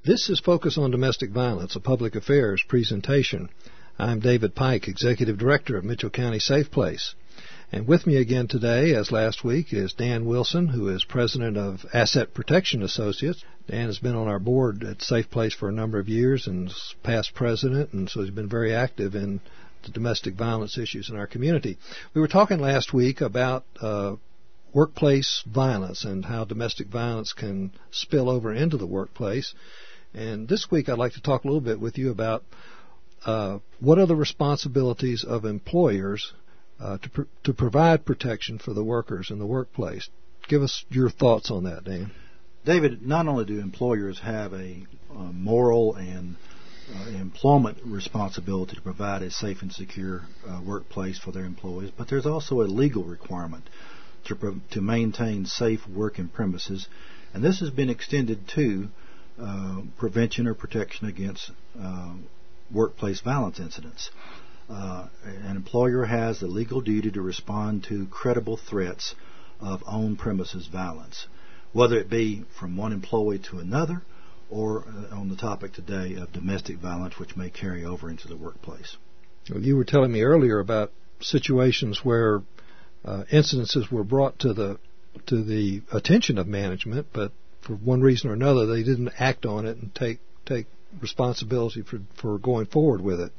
This is Focus on Domestic Violence, a public affairs presentation. I'm David Pike, Executive Director of Mitchell County Safe Place. And with me again today, as last week, is Dan Wilson, who is President of Asset Protection Associates. Dan has been on our board at Safe Place for a number of years and is past president, and so he's been very active in the domestic violence issues in our community. We were talking last week about workplace violence and how domestic violence can spill over into the workplace. And this week I'd like to talk a little bit with you about what are the responsibilities of employers to provide protection for the workers in the workplace. Give us your thoughts on that, Dan. David, not only do employers have a moral and employment responsibility to provide a safe and secure workplace for their employees, but there's also a legal requirement to maintain safe working premises, and this has been extended to prevention or protection against workplace violence incidents. An employer has the legal duty to respond to credible threats of on-premises violence, whether it be from one employee to another or on the topic today of domestic violence, which may carry over into the workplace. Well, you were telling me earlier about situations where incidences were brought to the attention of management, but for one reason or another, they didn't act on it and take responsibility for going forward with it.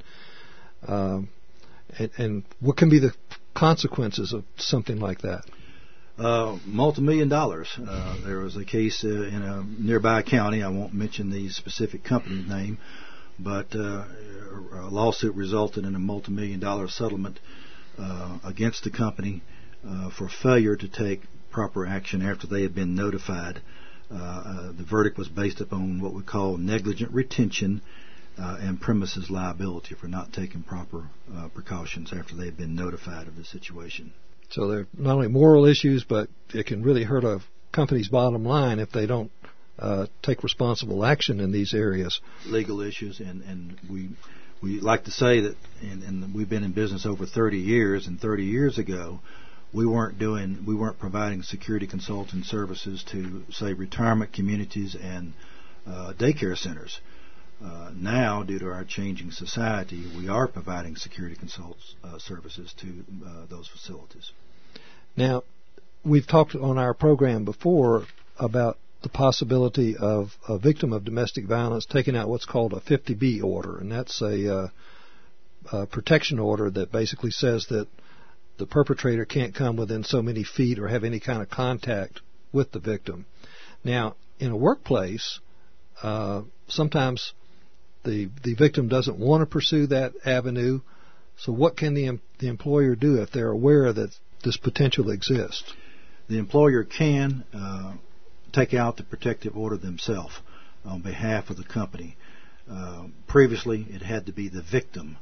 And what can be the consequences of something like that? Multi-million dollars. There was a case in a nearby county. I won't mention the specific company name, but a lawsuit resulted in a multi-million dollar settlement against the company for failure to take proper action after they had been notified. The verdict was based upon what we call negligent retention and premises liability for not taking proper precautions after they had been notified of the situation. So they're not only moral issues, but it can really hurt a company's bottom line if they don't take responsible action in these areas. Legal issues, and we like to say that, and we've been in business over 30 years, and 30 years ago, we weren't providing security consulting services to, say, retirement communities and daycare centers. Now, due to our changing society, we are providing security services to those facilities. Now, we've talked on our program before about the possibility of a victim of domestic violence taking out what's called a 50B order, and that's a protection order that basically says that the perpetrator can't come within so many feet or have any kind of contact with the victim. Now, in a workplace, sometimes the victim doesn't want to pursue that avenue. So what can the employer do if they're aware that this potential exists? The employer can take out the protective order themselves on behalf of the company. Previously, it had to be the victim,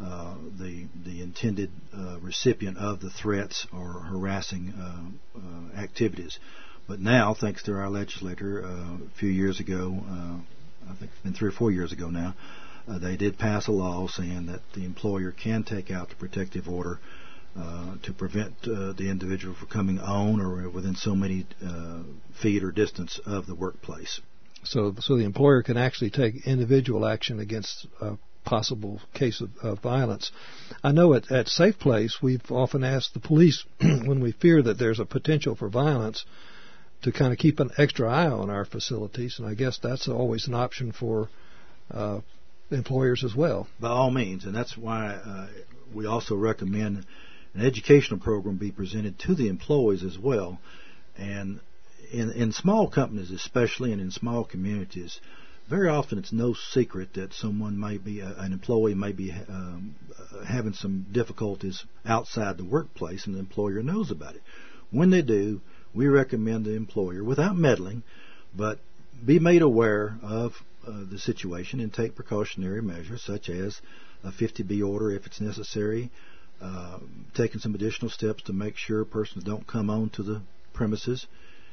the intended recipient of the threats or harassing activities. But now, thanks to our legislator, a few years ago, I think it's been 3 or 4 years ago now, they did pass a law saying that the employer can take out the protective order to prevent the individual from coming on or within so many feet or distance of the workplace. So the employer can actually take individual action against a possible case of violence. I know at Safe Place we've often asked the police when we fear that there's a potential for violence to kind of keep an extra eye on our facilities, and I guess that's always an option for employers as well. By all means, and that's why we also recommend an educational program be presented to the employees as well. And in small companies especially, and in small communities, very often it's no secret that an employee may be having some difficulties outside the workplace, and the employer knows about it. When they do, we recommend the employer, without meddling, but be made aware of the situation and take precautionary measures such as a 50B order if it's necessary, taking some additional steps to make sure persons don't come on to the premises,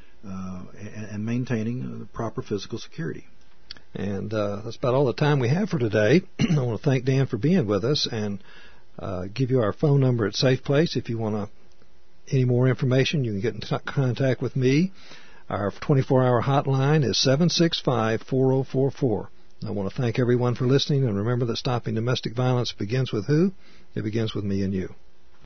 and maintaining proper physical security. And that's about all the time we have for today. I want to thank Dan for being with us and give you our phone number at Safe Place. If you want any more information, you can get in contact with me. Our 24-hour hotline is 765-4044. I want to thank everyone for listening, and remember that stopping domestic violence begins with who? It begins with me and you.